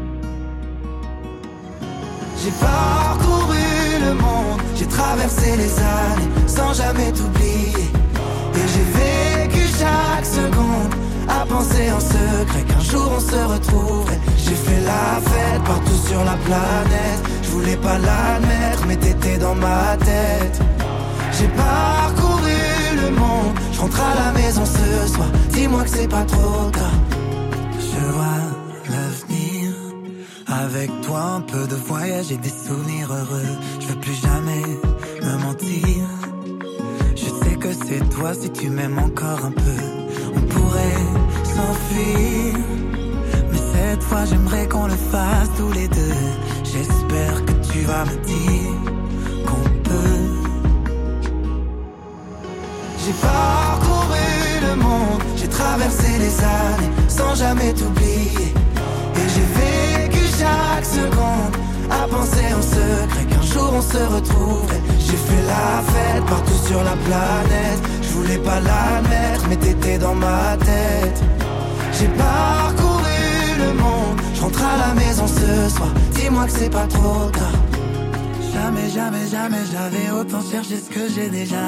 J'ai parcouru le monde, j'ai traversé les années sans jamais t'oublier. Et j'ai vécu chaque seconde à penser en secret qu'un jour on se retrouverait. J'ai fait la fête partout sur la planète, je voulais pas l'admettre mais t'étais dans ma tête. J'ai parcouru le monde, je rentre à la maison ce soir, dis-moi que c'est pas trop tard. Je vois l'avenir, avec toi un peu de voyage et des souvenirs heureux. Je veux plus jamais me mentir, je sais que c'est toi si tu m'aimes encore un peu. On pourrait s'enfuir, mais cette fois j'aimerais qu'on le fasse tous les deux. J'espère que tu vas me dire qu'on peut. J'ai parcouru le monde, j'ai traversé les années sans jamais t'oublier. Et j'ai vécu chaque seconde à penser en secret qu'un jour on se retrouverait. J'ai fait la fête partout sur la planète, je voulais pas l'admettre mais t'étais dans ma tête. J'ai parcouru le monde, je rentre à la maison ce soir, dis-moi que c'est pas trop tard. Jamais, jamais, jamais j'avais autant cherché ce que j'ai déjà.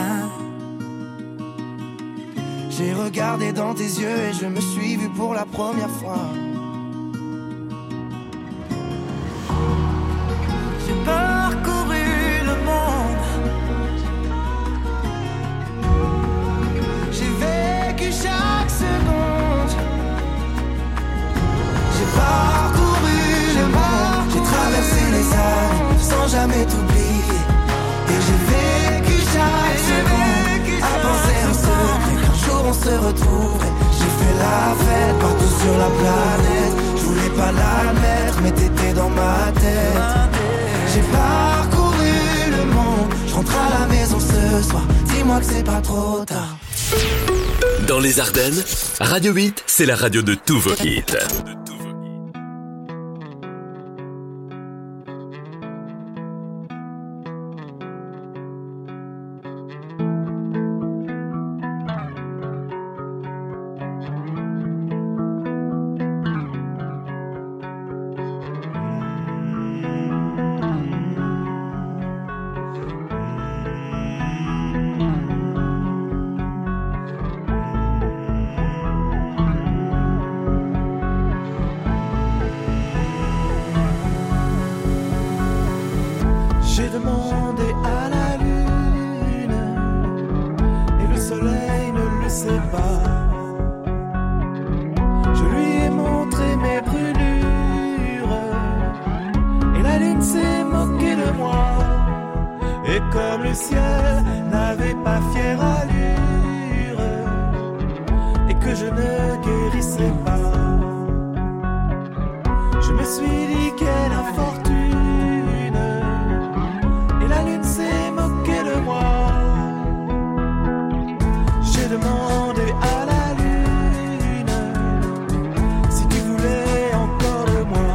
J'ai regardé dans tes yeux et je me suis vu pour la première fois. J'ai parcouru le monde, j'ai vécu chaque seconde. J'ai parcouru le monde, j'ai traversé les années sans jamais t'oublier. Et j'ai vécu chaque seconde à penser en secret qu'un jour on se retrouverait. J'ai fait la fête partout sur la planète, je voulais pas l'admettre mais t'étais dans ma tête. J'ai parcouru le monde, je rentre à la maison ce soir, dis-moi que c'est pas trop tard. Dans les Ardennes, Radio huit, c'est la radio de tous vos hits. J'ai demandé à la lune et le soleil ne le sait pas. Je lui ai montré mes brûlures et la lune s'est moquée de moi. Et comme le ciel n'avait pas fière allure et que je ne guérissais pas, je me suis dit quelle infortune. La lune s'est moquée de moi. J'ai demandé à la lune si tu voulais encore de moi.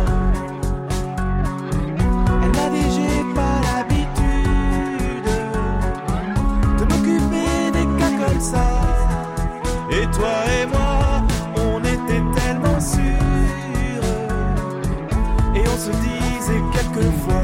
Elle m'a dit j'ai pas l'habitude de m'occuper des cas comme ça. Et toi et moi, on était tellement sûrs et on se disait quelquefois